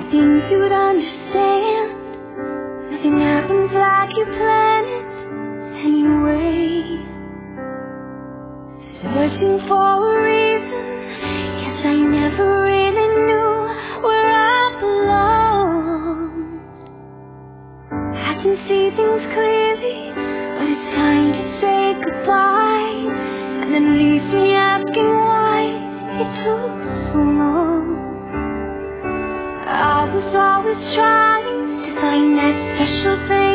think you'd understand. Nothing happens like you plan it anyway. Searching for a reason, yes, I never really knew where I belong. I can see things clearly, but it's time to say goodbye. And then leaves me asking why it took so long. I was always trying to find that special thing